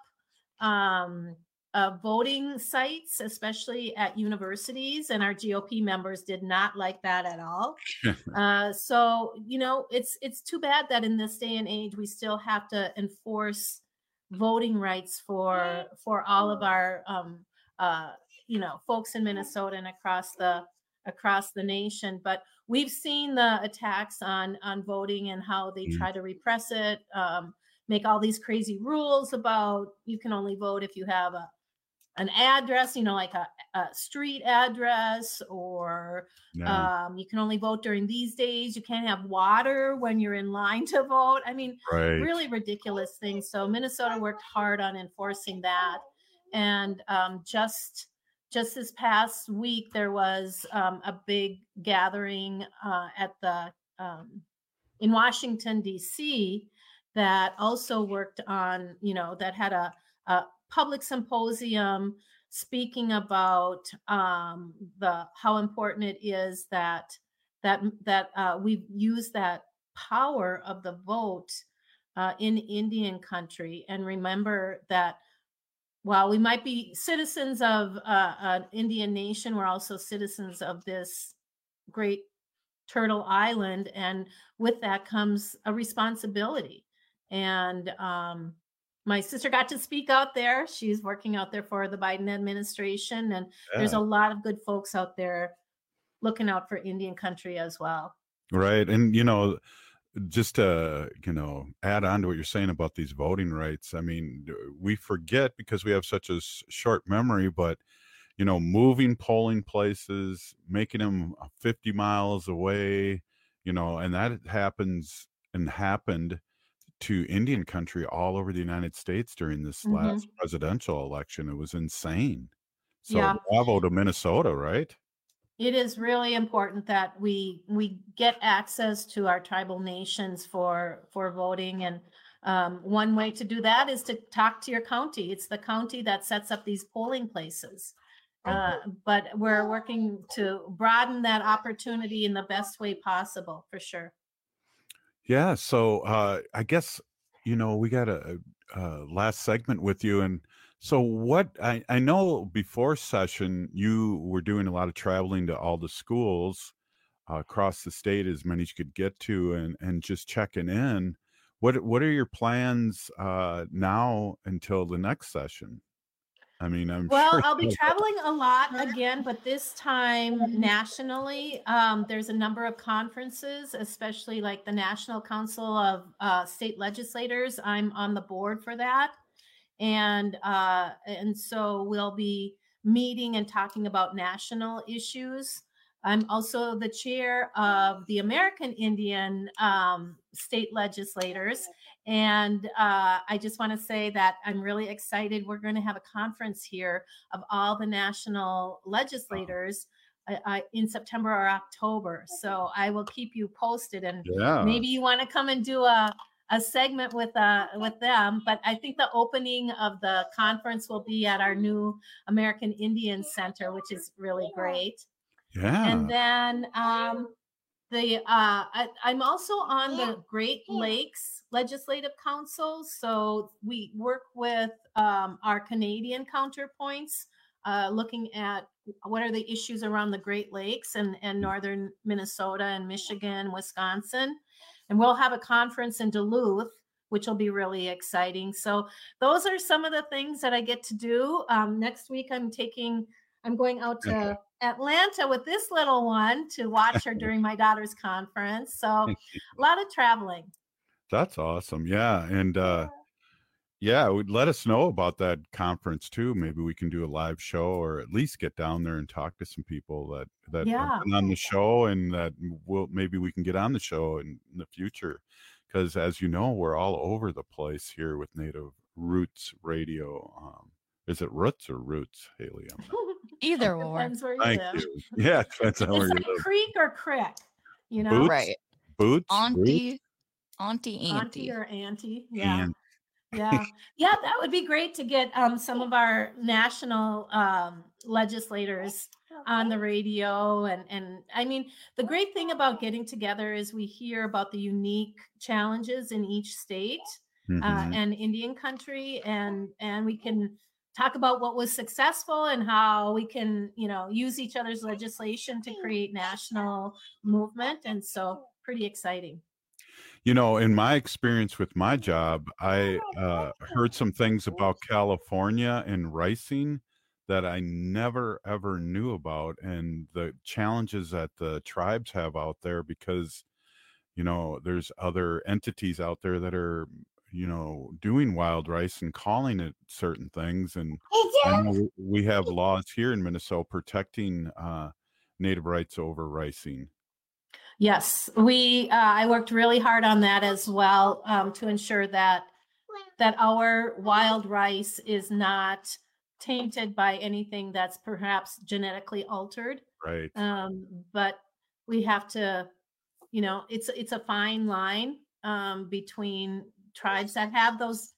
um, uh, voting sites, especially at universities, and our G O P members did not like that at all. uh, so, you know, it's it's too bad that in this day and age, we still have to enforce voting rights for for all of our, um, uh, you know, folks in Minnesota and across the across the nation. But we've seen the attacks on on voting and how they mm. try to repress it, um, make all these crazy rules about you can only vote if you have a an address, you know, like a, a street address, or yeah. um, you can only vote during these days. You can't have water when you're in line to vote. I mean, right. really ridiculous things. So Minnesota worked hard on enforcing that. And um, just Just this past week, there was um, a big gathering uh, at the um, in Washington, D C that also worked on, you know, that had a, a public symposium speaking about um, the how important it is that that that uh, we use that power of the vote uh, in Indian country, and remember that while we might be citizens of uh, an Indian nation, we're also citizens of this great Turtle Island. And with that comes a responsibility. And um, my sister got to speak out there. She's working out there for the Biden administration. And yeah. there's a lot of good folks out there looking out for Indian country as well. Right. And, you know, just to, you know, add on to what you're saying about these voting rights. I mean, we forget because we have such a short memory, but, you know, moving polling places, making them fifty miles away, you know, and that happens and happened to Indian country all over the United States during this mm-hmm. last presidential election. It was insane. So yeah. bravo to Minnesota, right? It is really important that we we get access to our tribal nations for for voting, and um, one way to do that is to talk to your county. It's the county that sets up these polling places, uh, but we're working to broaden that opportunity in the best way possible, for sure. Yeah. So uh, I guess, you know, we got a, a last segment with you, and So what I, I know before session, you were doing a lot of traveling to all the schools uh, across the state, as many as you could get to, and, and just checking in. What what are your plans uh, now until the next session? I mean, I'm Well, sure. I'll be traveling a lot again, but this time nationally. Um, there's a number of conferences, especially like the National Council of uh, State Legislators. I'm on the board for that. And uh, and so we'll be meeting and talking about national issues. I'm also the chair of the American Indian um, state legislators. And uh, I just want to say that I'm really excited. We're going to have a conference here of all the national legislators uh, uh, in September or October. So I will keep you posted. And Yeah. maybe you want to come and do a a segment with uh with them. But I think the opening of the conference will be at our new American Indian Center, which is really great. Yeah. And then um, the uh, I, I'm also on the Great Lakes Legislative Council. So we work with um, our Canadian counterpoints, uh, looking at what are the issues around the Great Lakes and, and northern Minnesota and Michigan, Wisconsin. And we'll have a conference in Duluth, which will be really exciting. So those are some of the things that I get to do. Um, next week, I'm taking, I'm going out to Atlanta with this little one to watch her during my daughter's conference. So a lot of traveling. That's awesome. Yeah. And uh, yeah, would let us know about that conference too. Maybe we can do a live show, or at least get down there and talk to some people that that Yeah. have been on the show, and that will maybe we can get on the show in, in the future. Because as you know, we're all over the place here with Native Roots Radio. Um, is it Roots or Roots, Haley? I'm not- Either or. Depends where you Thank live. you. Yeah, depends on where It's you like live. creek or crick, you know? Boots, Right. boots, Auntie, auntie, Auntie auntie. or auntie. roots, Yeah. and Yeah. Yeah, that would be great to get um, some of our national um, legislators on the radio. And, and I mean, the great thing about getting together is we hear about the unique challenges in each state uh, Mhm. and Indian country, and, and we can talk about what was successful and how we can, you know, use each other's legislation to create national movement. And so pretty exciting. You know, in my experience with my job, I uh, heard some things about California and ricing that I never ever knew about, and the challenges that the tribes have out there, because, you know, there's other entities out there that are, you know, doing wild rice and calling it certain things. And I know we have laws here in Minnesota protecting uh, native rights over ricing. Yes, we. Uh, I worked really hard on that as well, um, to ensure that that our wild rice is not tainted by anything that's perhaps genetically altered. Right. Um, but we have to, you know, it's it's a fine line um, between tribes that have those.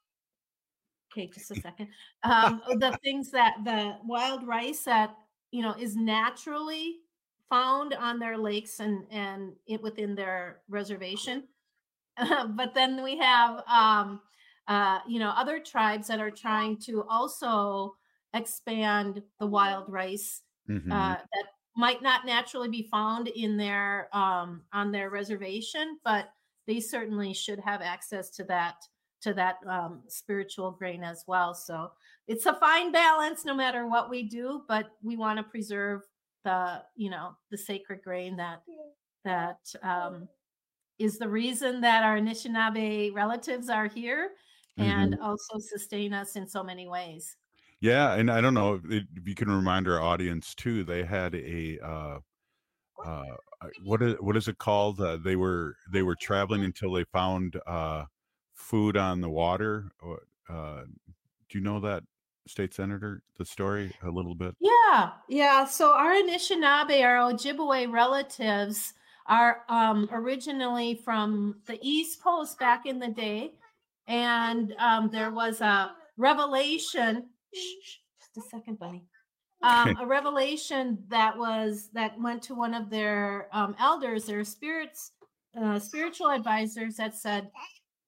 Okay, just a second. Um, the things that the wild rice that, you know, is naturally found on their lakes and and it within their reservation. But then we have um uh you know, other tribes that are trying to also expand the wild rice Mhm. uh that might not naturally be found in their um on their reservation, but they certainly should have access to that to that um spiritual grain as well. So it's a fine balance no matter what we do, but we want to preserve the, you know, the sacred grain that that um, is the reason that our Anishinaabe relatives are here, and Mhm. also sustain us in so many ways. Yeah, and I don't know if, if you can remind our audience too. They had a uh, uh, uh, what is what is it called? Uh, they were they were traveling until they found uh, food on the water. Or, Uh, do you know that, State Senator, the story a little bit? Yeah, yeah. So our Anishinaabe, our Ojibwe relatives are um, originally from the East Coast back in the day. And um, there was a revelation. Shh, just a second, Bunny. Um, a revelation that was that went to one of their um, elders, their spirits, uh, spiritual advisors, that said,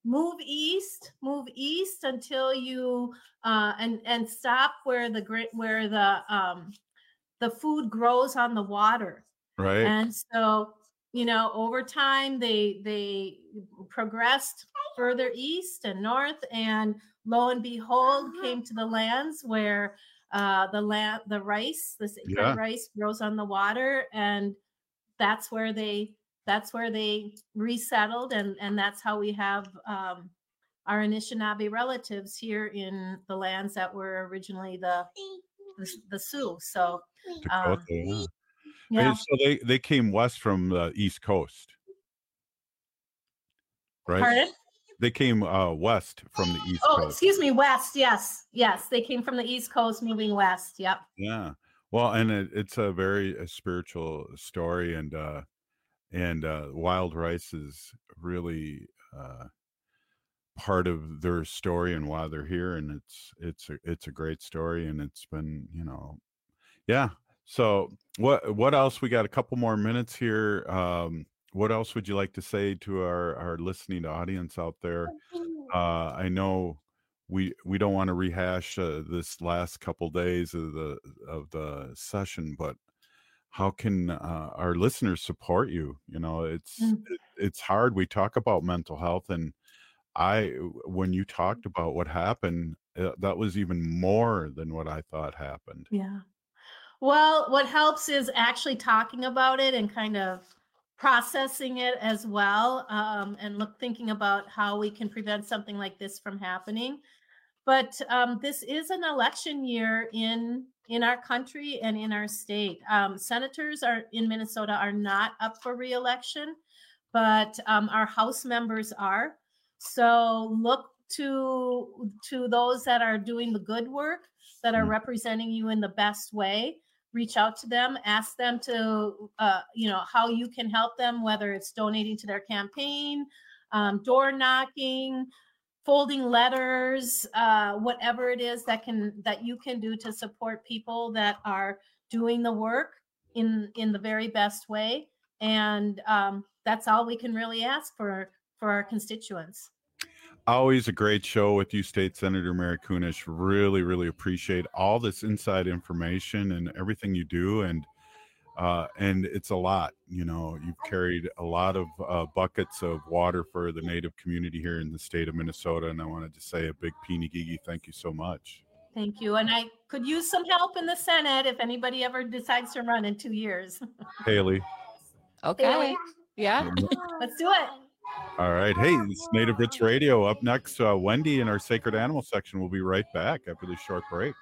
move east, move east until you uh, and and stop where the where the um, the food grows on the water. Right. And so, you know, over time they they progressed further east and north, and lo and behold, came to the lands where uh, the land the rice, the sacred Yeah. rice, grows on the water, and that's where they that's where they resettled, and and that's how we have um, our Anishinaabe relatives here in the lands that were originally the the, the Sioux. So, Dakota, um, yeah. yeah. And so they they came west from the East Coast, right? Pardon? They came uh, west from the East Oh, Coast. excuse me, west. Yes, yes, they came from the East Coast, moving west. Yep. Yeah. Well, and it, it's a very a spiritual story, and uh, and uh, wild rice is really uh, part of their story and why they're here, and it's it's a, it's a great story, and it's been, you know, yeah. So what what else? We got a couple more minutes here. Um, what else would you like to say to our our listening audience out there? Uh, I know we we don't want to rehash uh, this last couple days of the of the session, but how can uh, our listeners support you? You know, it's Mm. it, it's hard. We talk about mental health, and I when you talked about what happened, uh, that was even more than what I thought happened. Yeah. Well, what helps is actually talking about it and kind of processing it as well, um, and look thinking about how we can prevent something like this from happening. But um, this is an election year in in our country and in our state. Um, senators are in Minnesota are not up for re-election, but um, our House members are. So look to to those that are doing the good work, that are representing you in the best way. Reach out to them, ask them to, uh, you know, how you can help them, whether it's donating to their campaign, um, door knocking, folding letters, uh, whatever it is that can that you can do to support people that are doing the work in in the very best way. And um, that's all we can really ask for for our constituents. Always a great show with you, State Senator Mary Kunesh. Really, really appreciate all this inside information and everything you do. And uh, and it's a lot. You know, you've carried a lot of uh, buckets of water for the Native community here in the state of Minnesota. And I wanted to say a big Peenigigi thank you so much. Thank you. And I could use some help in the Senate if anybody ever decides to run in two years. Haley. Okay. Haley. Yeah. Let's do it. All right. Hey, it's Native Roots Radio. Up next, uh, Wendy in our Sacred Animal section. We'll be right back after this short break.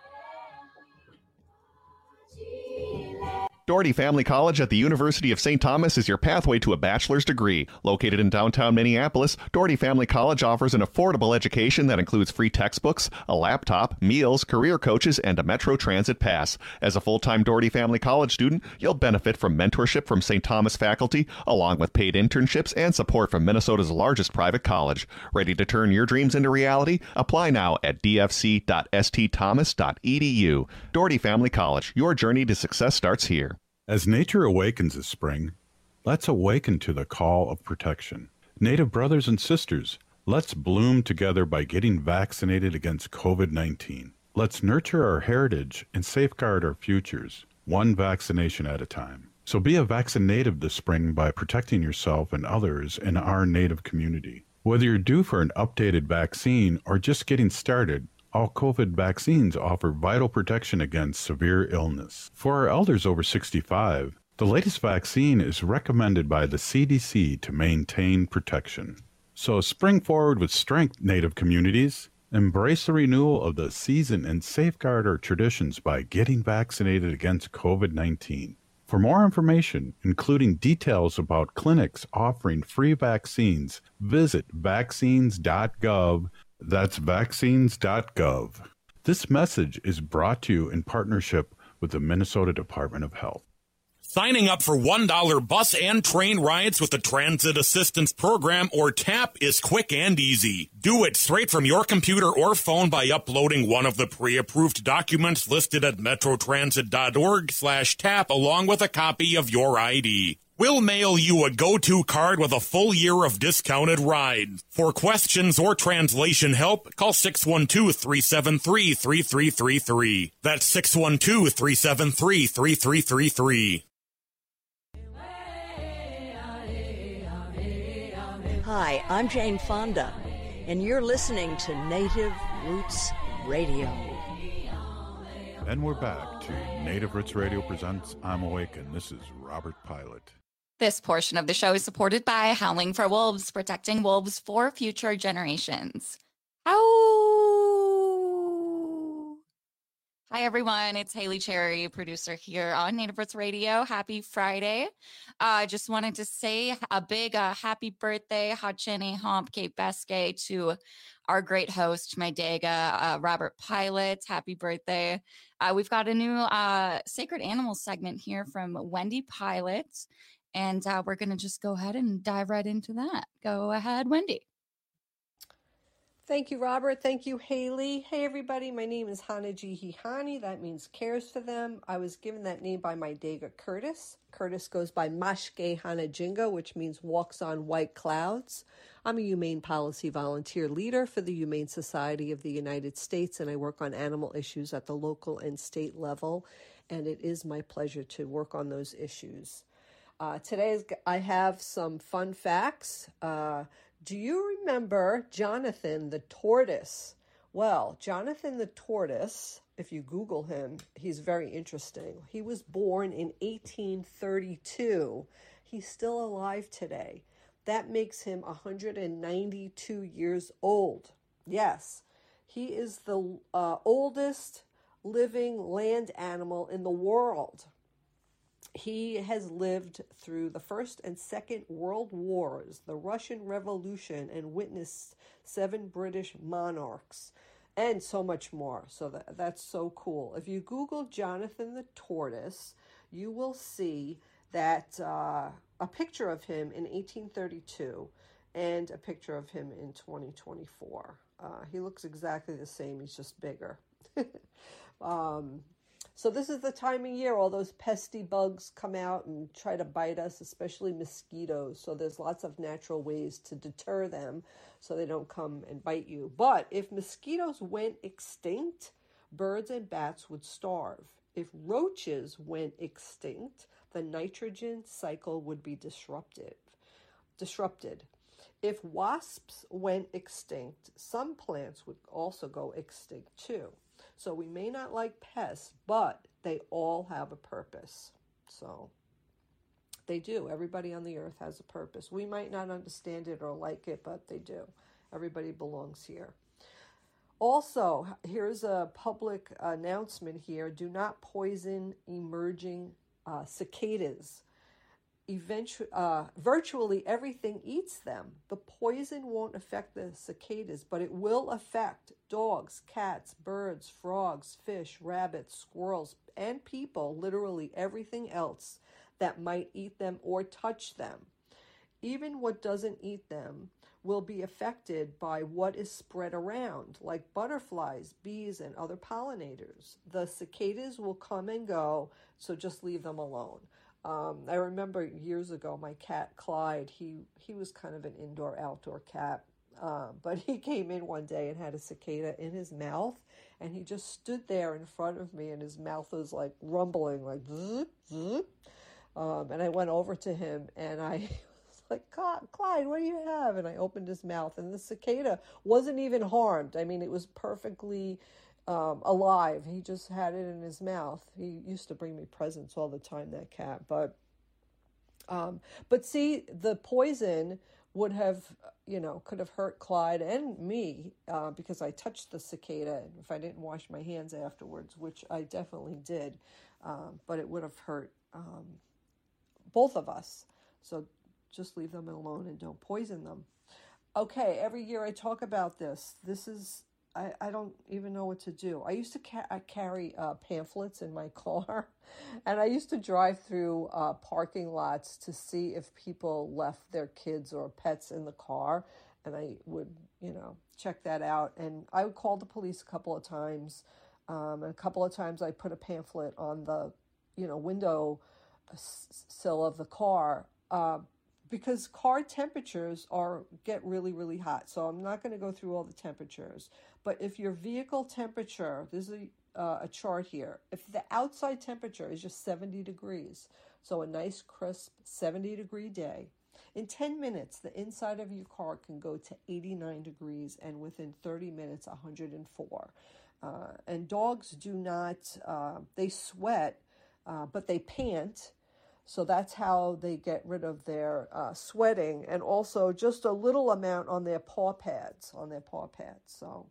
Doherty Family College at the University of Saint Thomas is your pathway to a bachelor's degree. Located in downtown Minneapolis, Doherty Family College offers an affordable education that includes free textbooks, a laptop, meals, career coaches, and a Metro Transit pass. As a full-time Doherty Family College student, you'll benefit from mentorship from Saint Thomas faculty, along with paid internships and support from Minnesota's largest private college. Ready to turn your dreams into reality? Apply now at d f c dot s t thomas dot e d u. Doherty Family College, your journey to success starts here. As nature awakens this spring, let's awaken to the call of protection. Native brothers and sisters, let's bloom together by getting vaccinated against COVID nineteen. Let's nurture our heritage and safeguard our futures, one vaccination at a time. So be a vaccinative this spring by protecting yourself and others in our Native community. Whether you're due for an updated vaccine or just getting started, all COVID vaccines offer vital protection against severe illness. For our elders over sixty-five, the latest vaccine is recommended by the C D C to maintain protection. So spring forward with strength, Native communities. Embrace the renewal of the season and safeguard our traditions by getting vaccinated against COVID nineteen. For more information, including details about clinics offering free vaccines, visit vaccines dot gov. That's vaccines dot gov. This message is brought to you in partnership with the Minnesota Department of Health. Signing up for one dollar bus and train rides with the Transit Assistance Program, or TAP, is quick and easy. Do it straight from your computer or phone by uploading one of the pre-approved documents listed at metrotransit dot org slash tap along with a copy of your I D. We'll mail you a go-to card with a full year of discounted rides. For questions or translation help, call six one two, three seven three, three three three three. That's six one two, three seven three, three three three three. Hi, I'm Jane Fonda, and you're listening to Native Roots Radio. And we're back to Native Roots Radio presents I'm Awakened. This is Robert Pilot. This portion of the show is supported by Howling for Wolves, protecting wolves for future generations. Ow! Hi, everyone. It's Haley Cherry, producer here on Native Roots Radio. Happy Friday. I uh, just wanted to say a big uh, happy birthday, Hachene Homp Cape Basque, to our great host, my Dega, uh, Robert Pilot. Happy birthday. Uh, we've got a new uh, Sacred Animals segment here from Wendy Pilot. And uh, we're going to just go ahead and dive right into that. Go ahead, Wendy. Thank you, Robert. Thank you, Haley. Hey, everybody. My name is Hanaji Hihani. That means cares for them. I was given that name by my Dega Curtis. Curtis goes by Mashke Hanajinga, which means walks on white clouds. I'm a humane policy volunteer leader for the Humane Society of the United States, and I work on animal issues at the local and state level. And it is my pleasure to work on those issues. Uh, today, I have some fun facts. Uh, do you remember Jonathan the tortoise? Well, Jonathan the tortoise, if you Google him, he's very interesting. He was born in eighteen thirty-two. He's still alive today. That makes him one hundred ninety-two years old. Yes, he is the uh, oldest living land animal in the world. He has lived through the First and Second World Wars, the Russian Revolution, and witnessed seven British monarchs, and so much more. So that, that's so cool. If you Google Jonathan the tortoise, you will see that uh, a picture of him in eighteen thirty-two and a picture of him in twenty twenty-four. Uh, he looks exactly the same. He's just bigger. um, So this is the time of year all those pesky bugs come out and try to bite us, especially mosquitoes. So there's lots of natural ways to deter them so they don't come and bite you. But if mosquitoes went extinct, birds and bats would starve. If roaches went extinct, the nitrogen cycle would be disrupted. Disrupted. If wasps went extinct, some plants would also go extinct too. So we may not like pests, but they all have a purpose. So they do. Everybody on the earth has a purpose. We might not understand it or like it, but they do. Everybody belongs here. Also, here's a public announcement here. Do not poison emerging uh, cicadas. Eventually, uh, virtually everything eats them. The poison won't affect the cicadas, but it will affect dogs, cats, birds, frogs, fish, rabbits, squirrels, and people, literally everything else that might eat them or touch them. Even what doesn't eat them will be affected by what is spread around, like butterflies, bees, and other pollinators. The cicadas will come and go, so just leave them alone. Um, I remember years ago, my cat Clyde, he, he was kind of an indoor-outdoor cat, uh, but he came in one day and had a cicada in his mouth, and he just stood there in front of me, and his mouth was like rumbling, like zzz, zzz. Um, and I went over to him, and I was like, Clyde, what do you have? And I opened his mouth, and the cicada wasn't even harmed. I mean, it was perfectly Um, alive. He just had it in his mouth. He used to bring me presents all the time, that cat. But, um, but see, the poison would have, you know, could have hurt Clyde and me uh, because I touched the cicada. And if I didn't wash my hands afterwards, which I definitely did, um, but it would have hurt um, both of us. So just leave them alone and don't poison them. Okay, every year I talk about this. This is I, I don't even know what to do. I used to ca- carry uh, pamphlets in my car, and I used to drive through uh, parking lots to see if people left their kids or pets in the car, and I would, you know, check that out. And I would call the police a couple of times, um, and a couple of times I put a pamphlet on the, you know, window s- sill of the car, uh, because car temperatures are get really, really hot. So I'm not going to go through all the temperatures. But if your vehicle temperature, this is a, uh, a chart here, if the outside temperature is just seventy degrees, so a nice crisp seventy degree day, in ten minutes, the inside of your car can go to eighty-nine degrees, and within thirty minutes, one hundred four. Uh, and dogs do not, uh, they sweat, uh, but they pant. So that's how they get rid of their uh, sweating, and also just a little amount on their paw pads, on their paw pads. So,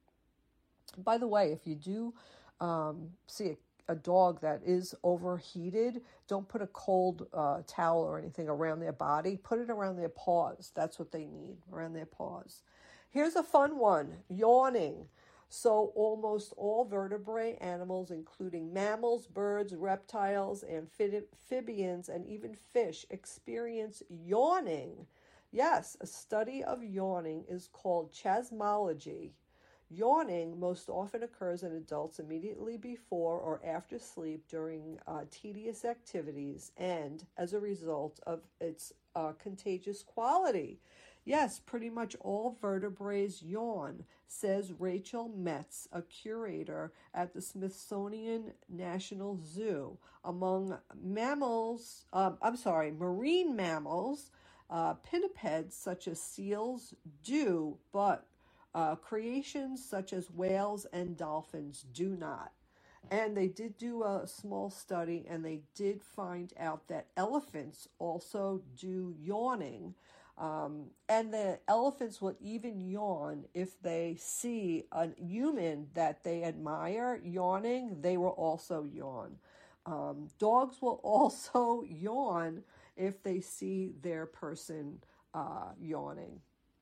by the way, if you do um, see a, a dog that is overheated, don't put a cold uh, towel or anything around their body. Put it around their paws. That's what they need, around their paws. Here's a fun one, yawning. So almost all vertebrate animals, including mammals, birds, reptiles, amphibians, and even fish, experience yawning. Yes, a study of yawning is called chasmology. Yawning most often occurs in adults immediately before or after sleep during uh, tedious activities and as a result of its uh, contagious quality. Yes, pretty much all vertebrates yawn, says Rachel Metz, a curator at the Smithsonian National Zoo. Among mammals, um, I'm sorry, marine mammals, uh, pinnipeds such as seals do, but uh, creations such as whales and dolphins do not. And they did do a small study, and they did find out that elephants also do yawning. Um, and the elephants will even yawn if they see a human that they admire yawning, they will also yawn. Um, dogs will also yawn if they see their person uh, yawning.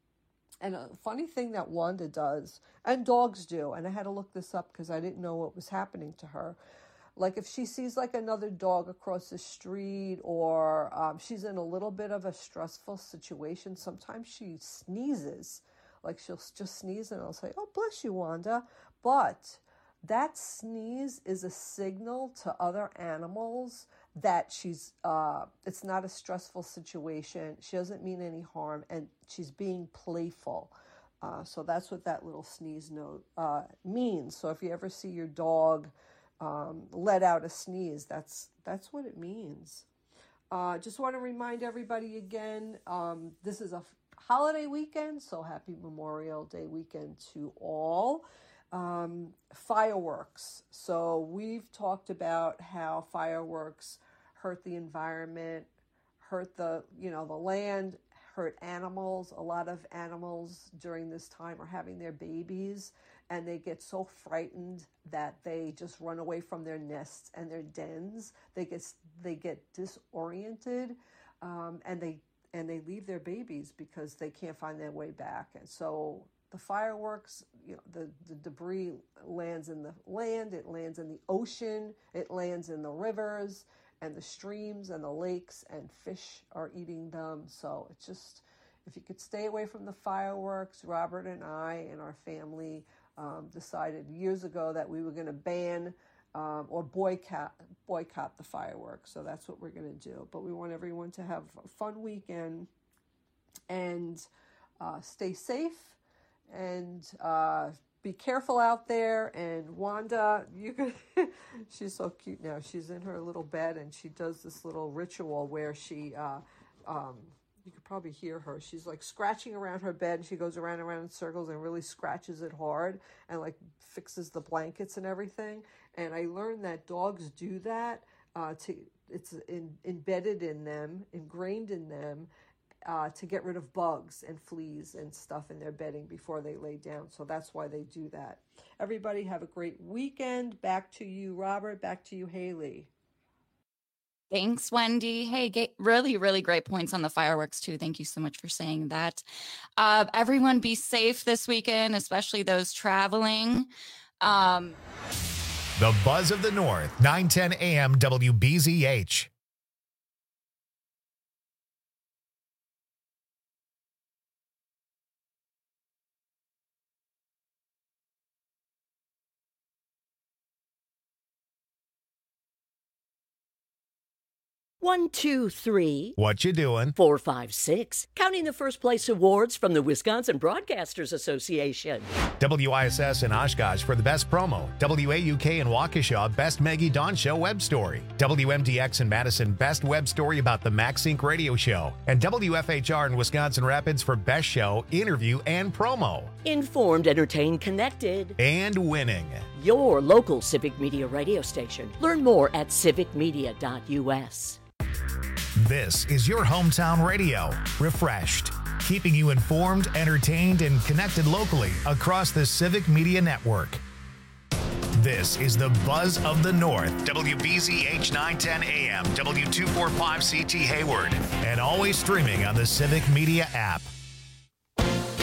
And a funny thing that Wanda does, and dogs do, and I had to look this up because I didn't know what was happening to her. Like if she sees like another dog across the street, or um, she's in a little bit of a stressful situation, sometimes she sneezes. Like she'll just sneeze and I'll say, "Oh, bless you, Wanda." But that sneeze is a signal to other animals that she's, uh, it's not a stressful situation. She doesn't mean any harm, and she's being playful. Uh, so that's what that little sneeze note uh, means. So if you ever see your dog Um, let out a sneeze, that's that's what it means. Uh, just want to remind everybody again, um, this is a f- holiday weekend, so happy Memorial Day weekend to all. Um, fireworks. So we've talked about how fireworks hurt the environment, hurt the, you know, the land, hurt animals. A lot of animals during this time are having their babies, and they get so frightened that they just run away from their nests and their dens. They get they get disoriented, um, and they and they leave their babies because they can't find their way back. And so the fireworks, you know, the, the debris lands in the land, it lands in the ocean, it lands in the rivers and the streams and the lakes, and fish are eating them. So it's just, if you could stay away from the fireworks, Robert and I and our family um, decided years ago that we were going to ban um, or boycott boycott the fireworks. So that's what we're going to do. But we want everyone to have a fun weekend and uh, stay safe and uh, be careful out there. And Wanda, you can, she's so cute now. She's in her little bed and she does this little ritual where she, uh, um, you could probably hear her. She's like scratching around her bed, and she goes around and around in circles and really scratches it hard and like fixes the blankets and everything. And I learned that dogs do that. Uh, to it's in, embedded in them, ingrained in them, uh, to get rid of bugs and fleas and stuff in their bedding before they lay down. So that's why they do that. Everybody have a great weekend. Back to you, Robert. Back to you, Haley. Thanks, Wendy. Hey, ga- really, really great points on the fireworks, too. Thank you so much for saying that. Uh, everyone be safe this weekend, especially those traveling. Um, The Buzz of the North, nine ten A M W B Z H. One, two, three. What you doing? Four, five, six. Counting the first place awards from the Wisconsin Broadcasters Association. W I S S in Oshkosh for the best promo. W A U K in Waukesha, best Maggie Dawn Show web story. W M D X in Madison, best web story about the MaxSync radio show. And W F H R in Wisconsin Rapids for best show, interview, and promo. Informed, entertained, connected. And winning. Your local Civic Media radio station. Learn more at civic media dot U S. This is your hometown radio, refreshed, keeping you informed, entertained, and connected locally across the Civic Media Network. This is the Buzz of the North, W B Z H nine ten A M, W two forty-five C T Hayward, and always streaming on the Civic Media app.